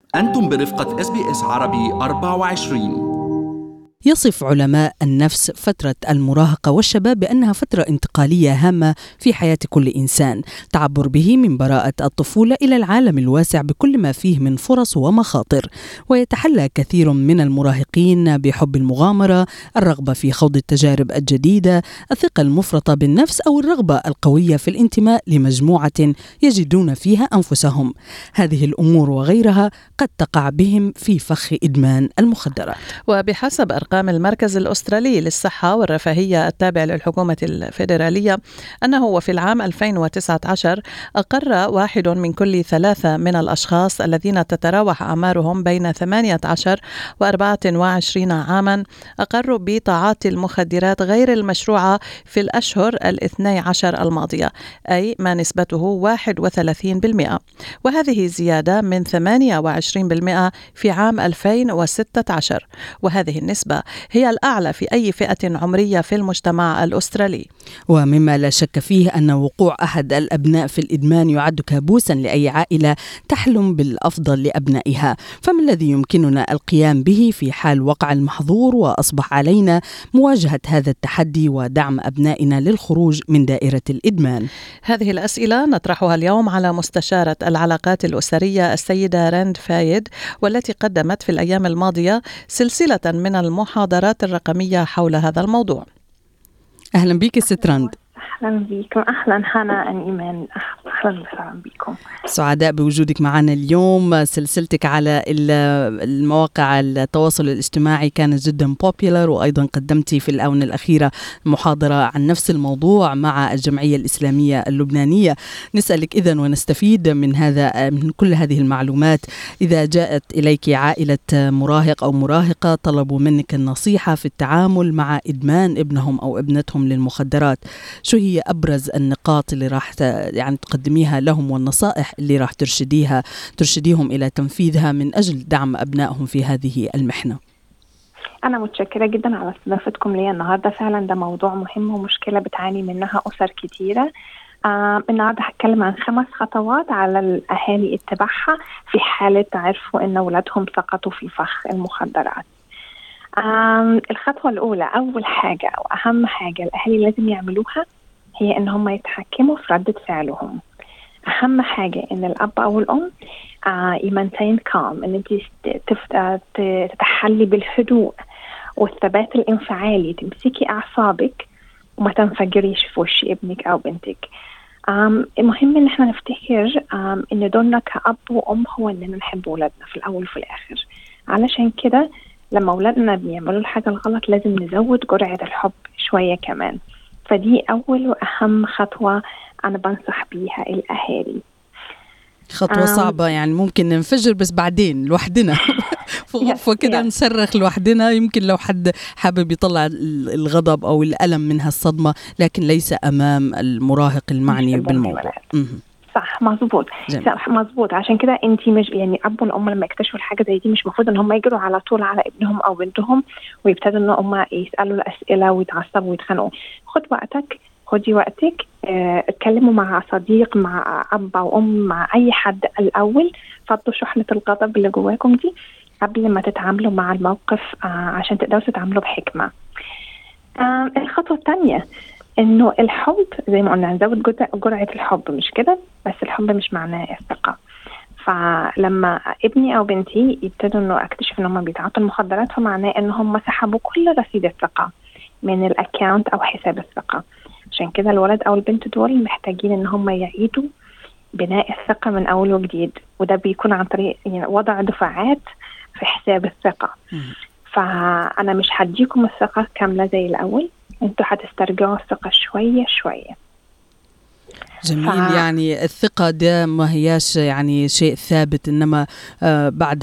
أنتم برفقة SBS عربي 24. يصف علماء النفس فترة المراهقة والشباب بأنها فترة انتقالية هامة في حياة كل إنسان، تعبر به من براءة الطفولة إلى العالم الواسع بكل ما فيه من فرص ومخاطر. ويتحلى كثير من المراهقين بحب المغامرة، الرغبة في خوض التجارب الجديدة، الثقة المفرطة بالنفس أو الرغبة القوية في الانتماء لمجموعة يجدون فيها أنفسهم. هذه الأمور وغيرها قد تقع بهم في فخ إدمان المخدرات. وبحسب أرقام المركز الأسترالي للصحة والرفاهية التابع للحكومة الفيدرالية أنه وفي العام 2019 أقر 1 من كل 3 من الأشخاص الذين تتراوح أعمارهم بين 18 و 24 عاما أقروا بتعاطي المخدرات غير المشروعة في الأشهر 12 الماضية، أي ما نسبته 31%، وهذه زيادة من 28% في عام 2016، وهذه النسبة هي الأعلى في أي فئة عمرية في المجتمع الأسترالي. ومما لا شك فيه أن وقوع أحد الأبناء في الإدمان يعد كابوسا لأي عائلة تحلم بالأفضل لأبنائها، فما الذي يمكننا القيام به في حال وقع المحظور وأصبح علينا مواجهة هذا التحدي ودعم أبنائنا للخروج من دائرة الإدمان؟ هذه الأسئلة نطرحها اليوم على مستشارة العلاقات الأسرية السيدة رند فايد، والتي قدمت في الأيام الماضية سلسلة من المحاضرات الرقمية حول هذا الموضوع. أهلا بك ست رند. أهلا بكم. أهلا هنا إيمان، أهلا وسهلا بكم. سعداء بوجودك معنا اليوم. سلسلتك على المواقع التواصل الاجتماعي كانت جدا بوبيلر، وأيضا قدمتي في الآونة الأخيرة محاضرة عن نفس الموضوع مع الجمعية الإسلامية اللبنانية. نسألك إذن ونستفيد من كل هذه المعلومات، إذا جاءت إليك عائلة مراهق أو مراهقة طلبوا منك النصيحة في التعامل مع إدمان ابنهم أو ابنتهم للمخدرات، شو هي أبرز النقاط اللي راح يعني تقدميها لهم والنصائح اللي راح ترشديهم إلى تنفيذها من أجل دعم أبنائهم في هذه المحنة؟ أنا متشكرة جدا على استضافتكم لي النهاردة. فعلا ده موضوع مهم ومشكلة بتعاني منها أسر كتيرة. النهاردة هتكلم عن 5 خطوات على الأهالي اتباعها في حالة عرفوا إن أولادهم سقطوا في فخ المخدرات. الخطوة الأولى، أول حاجة وأهم حاجة الأهالي لازم يعملوها هي إن هم يتحكموا في ردة فعلهم. أهم حاجة إن الأب أو الأم يمنتين كام، إن أنت تتحلي بالهدوء والثبات الانفعالي، تمسكي أعصابك وما تنفجريش في وش ابنك أو بنتك. المهم إن احنا نفتكر إن دورنا كأب وأم هو إننا نحب أولادنا في الأول وفي الآخر. علشان كده لما أولادنا بيعملوا الحاجة الغلط لازم نزود جرعة الحب شوية كمان. فدي أول وأهم خطوة أنا بنصح بيها الأهالي. خطوة صعبة، يعني ممكن ننفجر بس بعدين لوحدنا في غرفة كده نصرخ لوحدنا، يمكن لو حد حابب يطلع الغضب أو الألم من هالصدمة، لكن ليس أمام المراهق المعني بالموضوع. صح، مظبوط. عشان كده انتي مش يعني اب والام لما يكتشفوا الحاجه زي دي مش مفروض ان هم يجروا على طول على ابنهم او بنتهم ويبتدوا ان هم يسالوا الاسئله ويتعصبوا ويتخانقوا. خدي وقتك، اتكلموا مع صديق، مع اب او ام، مع اي حد الاول، فضوا شحنه الغضب اللي جواكم دي قبل ما تتعاملوا مع الموقف عشان تقدروا تتعاملوا بحكمه. الخطوه الثانيه انه الحب زي ما قلنا نزود جرعة الحب، مش كده بس، الحب مش معناه الثقة. فلما ابني او بنتي يبتدوا انه اكتشف ان هم بيتعاطوا المخدرات فمعناه ان هم سحبوا كل رصيد الثقة من الاكاونت او حساب الثقة. عشان كده الولد او البنت دول محتاجين ان هم يعيدوا بناء الثقة من اول وجديد، وده بيكون عن طريق يعني وضع دفعات في حساب الثقة. فانا مش هديكم الثقة كاملة زي الاول، انتوا هتسترجعوا الثقة شوية شوية. جميل. يعني الثقة ده ما هياش يعني شيء ثابت، إنما بعد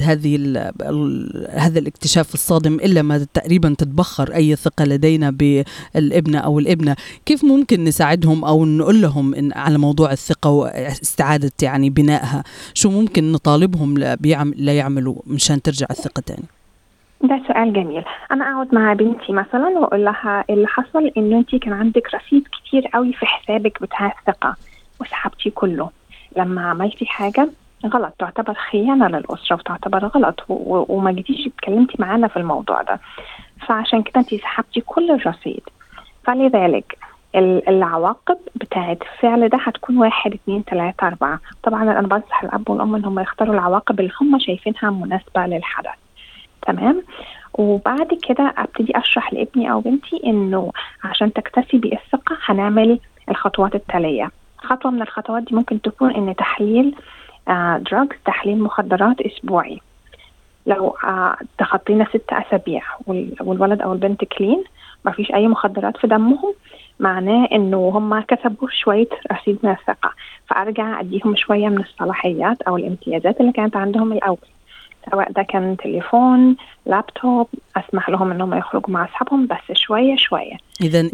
هذا الاكتشاف الصادم إلا ما تقريبا تتبخر أي ثقة لدينا بالابن أو الابنة. كيف ممكن نساعدهم أو نقول لهم على موضوع الثقة واستعادة يعني بنائها؟ شو ممكن نطالبهم لا يعملوا مشان ترجع الثقة تاني؟ ده سؤال جميل. أنا أقعد مع بنتي مثلا وأقول لها اللي حصل إنه أنتي كان عندك رصيد كتير قوي في حسابك بتاع الثقة وسحبتي كله. لما عملتي حاجة غلط، تعتبر خيانة للأسرة وتعتبر غلط، وما جيتيش اتكلمتي معانا في الموضوع ده، فعشان كده انتي سحبتي كل الرصيد. فلذلك العواقب بتاعت فعل ده هتكون 1 2 3 4. طبعا أنا بنصح الأب والأم إن هم يختاروا العواقب اللي هم شايفينها مناسبة للحدث. تمام. وبعد كده ابتدي اشرح لابني او بنتي انه عشان تكتسبي الثقة هنعمل الخطوات التالية. خطوة من الخطوات دي ممكن تكون ان تحليل دراجز، تحليل مخدرات اسبوعي. لو تخطينا 6 أسابيع والولد او البنت كلين، ما فيش اي مخدرات في دمهم، معناه انه هم كسبوا شوية رصيد من الثقة، فارجع اديهم شوية من الصلاحيات او الامتيازات اللي كانت عندهم الاول، سواء ده كان تليفون، لابتوب، أسمح لهم أنهم يخرجوا مع أصحابهم بس شوية شوية. إذن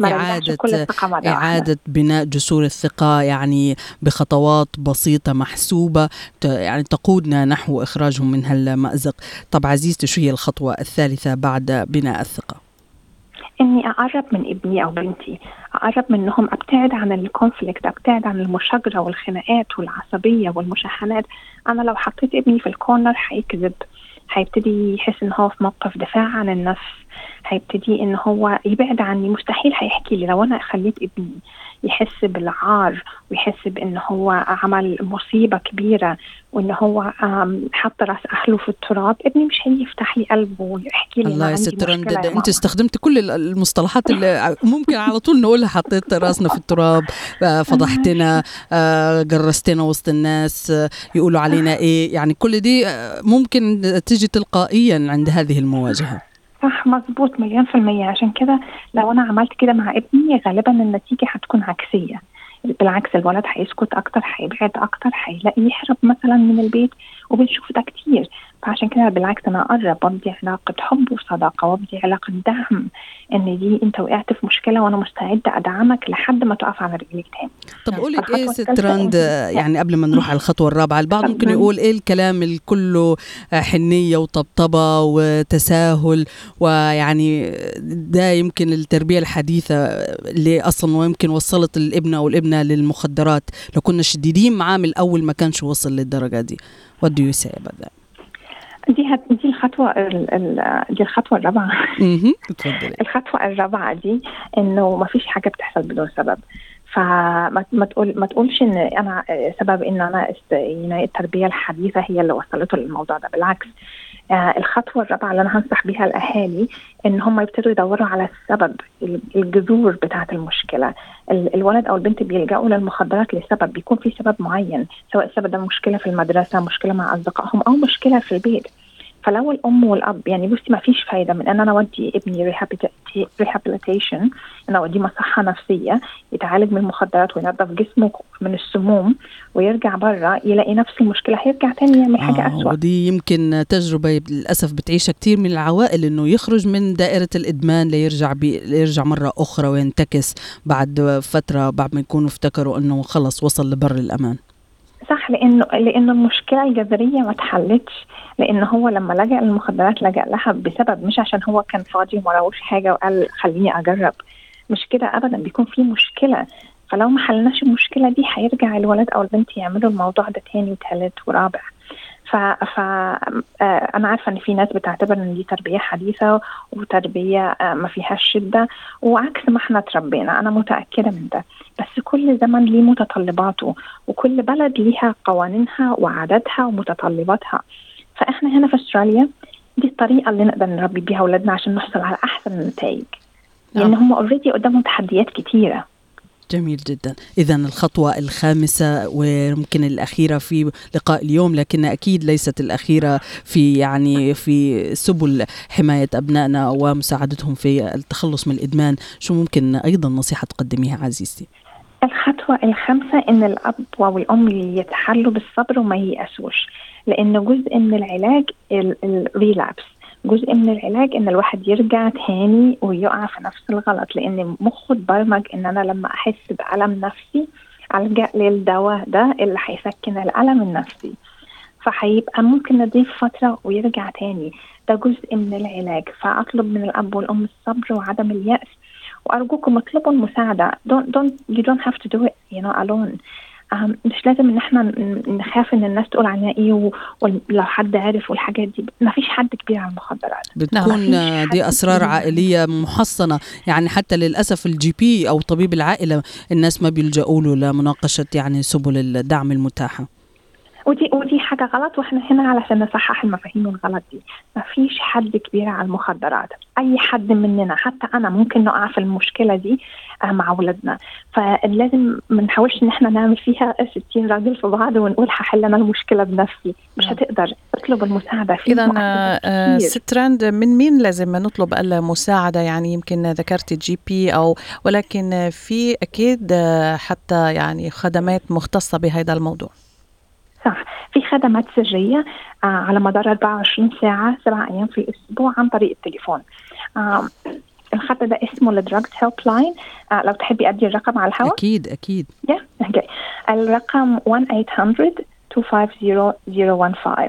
إعادة بناء جسور الثقة يعني بخطوات بسيطة محسوبة يعني تقودنا نحو إخراجهم من هالمأزق. طب عزيزتي، شو هي الخطوة الثالثة بعد بناء الثقة؟ إني أقرب من ابني أو بنتي، أقرب منهم، أبتعد عن الكونفليكت، أبتعد عن المشاجرة والخناقات والعصبية والمشاحنات. أنا لو حطيت ابني في الكورنر هيكذب، هيبتدي يحس إن هو في موقف دفاع عن النفس، هيبتدي إن هو يبعد عني، مستحيل هيحكي لي. لو أنا خليت ابني يحس بالعار ويحس بأنه هو عمل مصيبة كبيرة وإن هو حط رأس أهله في التراب، ابني مش هيفتح لي قلبه ويحكي لي الله يا ست رند، أنت استخدمت كل المصطلحات اللي ممكن على طول نقولها. حطيت رأسنا في التراب، فضحتنا، جرستنا وسط الناس، يقولوا علينا إيه، يعني كل دي ممكن تيجي تلقائيا عند هذه المواجهة. صح، مظبوط، 100%. عشان كده لو أنا عملت كده مع ابني غالبا النتيجة هتكون عكسية. بالعكس، الولد هيسكت أكتر، هيبعد أكتر، هيلاقي يهرب مثلا من البيت، وبنشوف ده كتير. فعشان كده بالعكس أنا أقرب، وابدي علاقة حب وصداقة، وابدي علاقة دعم، إن دي أنت وقعت في مشكلة وأنا مستعدة أدعمك لحد ما تقف على رجليك تاني. طب قولك إيه ست رند، يعني قبل ما نروح على الخطوة الرابعة، البعض ممكن يقول إيه الكلام اللي كله حنية وطبطبة وتساهل، ويعني ده يمكن التربية الحديثة اللي أصلا ويمكن وصلت الابن أو الابنة للمخدرات. لو كنا شديدين معاه من الأول ما كانش وصل للدرجة دي. What do you say about that؟ دي الخطوة الرابعة. الخطوة الرابعة دي إنه ما فيش حاجة بتحصل بدون سبب. فما تقولش إن أنا سبب إن أنا التربية الحديثة هي اللي وصلته للموضوع ده. بالعكس، الخطوة الرابعة اللي أنا هنصح بيها الأهالي إن هم يبتدوا يدوروا على السبب، الجذور بتاعة المشكلة. الولد أو البنت بيلجأوا للمخدرات لسبب، بيكون في سبب معين، سواء السبب ده مشكلة في المدرسة، مشكلة مع أصدقائهم، أو مشكلة في البيت. فلو الأم والأب يعني بصي ما فيش فايدة من أن أنا أودي ابني rehabilitation، أنا أودي مصحة نفسية يتعالج من المخدرات وينظف جسمه من السموم، ويرجع برا يلاقي نفس المشكلة، هيرجع تاني يعمل حاجة أسوأ. ودي يمكن تجربة للأسف بتعيشها كتير من العوائل، إنه يخرج من دائرة الإدمان ليرجع مرة أخرى وينتكس بعد فترة، بعد ما يكونوا افتكروا إنه خلص وصل لبر الأمان. صح، لأنه المشكلة الجذرية ما تحلتش، لأنه هو لما لجأ للمخدرات لجأ لها بسبب، مش عشان هو كان فاضي وما راهوش حاجة وقال خليني أجرب. مش كده أبدا، بيكون في مشكلة. فلو ما حلناش المشكلة دي هيرجع الولد أو البنت يعملوا الموضوع ده تاني وثالث ورابع. أنا عارفة إن في ناس بتعتبر إن دي تربية حديثة وتربية ما فيهاش شدة، وعكس ما احنا تربينا. أنا متأكدة من ده، بس كل زمن ليه متطلباته، وكل بلد ليها قوانينها وعاداتها ومتطلباتها. فإحنا هنا في أستراليا دي الطريقة اللي نقدر نربي بيها أولادنا عشان نحصل على أحسن النتائج، لأن هم already قدامهم تحديات كتيرة. جميل جدا. إذن الخطوة الخامسة وممكن الأخيرة في لقاء اليوم، لكن أكيد ليست الأخيرة في سبل حماية أبنائنا ومساعدتهم في التخلص من الإدمان، شو ممكن أيضا نصيحة تقدميها عزيزتي؟ الخطوة الخامسة إن الأب والأم يتحلوا بالصبر وما ييأسوش، لأنه جزء من العلاج الريلابس، جزء من العلاج إن الواحد يرجع تاني ويقع في نفس الغلط، لأن مخه اتبرمج إن أنا لما أحس بألم نفسي ألجأ للدواء ده اللي هيسكن الألم النفسي، فهيبقى ممكن نضيف فترة ويرجع تاني. ده جزء من العلاج. فأطلب من الأب والأم الصبر وعدم اليأس، وأرجوكم اطلبوا المساعدة. you don't have to do it alone. مش لازم ان احنا نخاف ان الناس تقول عنها ايه، ولو حد عارف والحاجات دي. ما فيش حد كبير على المخدرات، بتكون دي اسرار عائليه محصنه. يعني حتى للاسف الجي بي او طبيب العائله الناس ما بيلجأوا له لمناقشه يعني سبل الدعم المتاحه. ودي حاجة غلط، واحنا هنا علشان نصحح المفاهيم الغلط دي. ما فيش حد كبير على المخدرات، اي حد مننا حتى انا ممكن نقع في المشكلة دي مع ولادنا. فلازم ما نحاولش ان احنا نعمل فيها 60 راجل في بعض ونقول هحل انا المشكلة بنفسي. مش هتقدر، اطلب المساعدة. إذا ست راند، من مين لازم نطلب المساعدة؟ يعني يمكن ذكرت الجي بي ولكن في اكيد حتى يعني خدمات مختصة بهذا الموضوع. صح، في خدمات سرية على مدار 24 ساعة 7 أيام في الأسبوع عن طريق التليفون. الخط ده اسمه الدراجز هيلب لاين. لو تحبي أدي الرقم على الهواء. أكيد. الرقم 1-800-250-015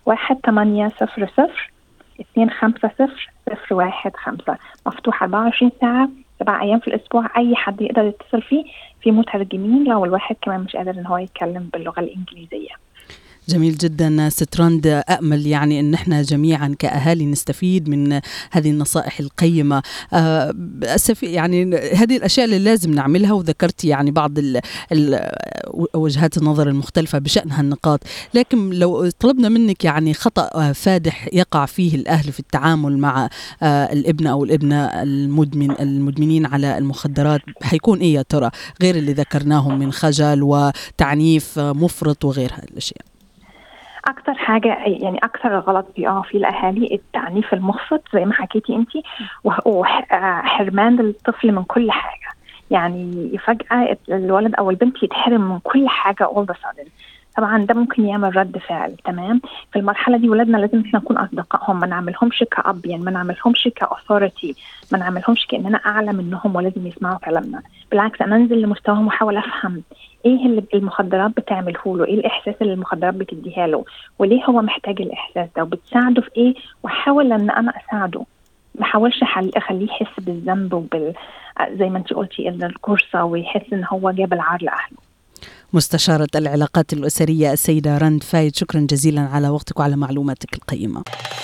1-800-250-015. مفتوح 24 ساعة 7 أيام في الأسبوع. أي حد يقدر يتصل فيه. في مترجمين لو الواحد كمان مش قادر إن هو يتكلم باللغة الإنجليزية. جميل جدا ست راند. أأمل يعني أن احنا جميعا كأهالي نستفيد من هذه النصائح القيمة. يعني هذه الأشياء اللي لازم نعملها، وذكرت يعني بعض وجهات النظر المختلفة بشأن هالنقاط. لكن لو طلبنا منك يعني خطأ فادح يقع فيه الأهل في التعامل مع الابن أو الابنة المدمنين على المخدرات، حيكون إيه يا ترى غير اللي ذكرناهم من خجل وتعنيف مفرط وغير هذه الأشياء؟ أكتر حاجة يعني أكثر غلط بيقع فيه الأهالي التعنيف المفرط زي ما حكيتي أنتي، وحرمان الطفل من كل حاجة. يعني فجأة الولد أو البنت يتحرم من كل حاجة all of a sudden. طبعا ده ممكن يعمل رد فعل. تمام، في المرحلة دي ولادنا لازم احنا نكون أصدقائهم، ما نعملهمش كأب، يعني ما نعملهمش كأثورتي، ما نعملهمش كأننا أعلى منهم ولازم يسمعوا كلامنا. بالعكس، أنا أنزل لمستواهم وأحاول أفهم إيه اللي المخدرات بتعمله له، إيه الإحساس اللي المخدرات بتديها له، وليه هو محتاج الإحساس ده، وبتساعده في إيه، وأحاول أن أنا أساعده. ما حاولش أخليه يحس بالذنب زي ما أنت قلتي الكورسة، ويحس إن هو جاب العار لأهله. مستشارة العلاقات الأسرية السيدة راند فايد، شكرا جزيلا على وقتك وعلى معلوماتك القيمة.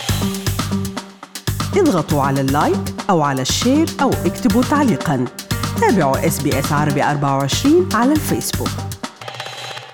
اضغطوا على اللايك أو على الشير أو اكتبوا تعليقا. تابعوا SBS عربي 24 على الفيسبوك.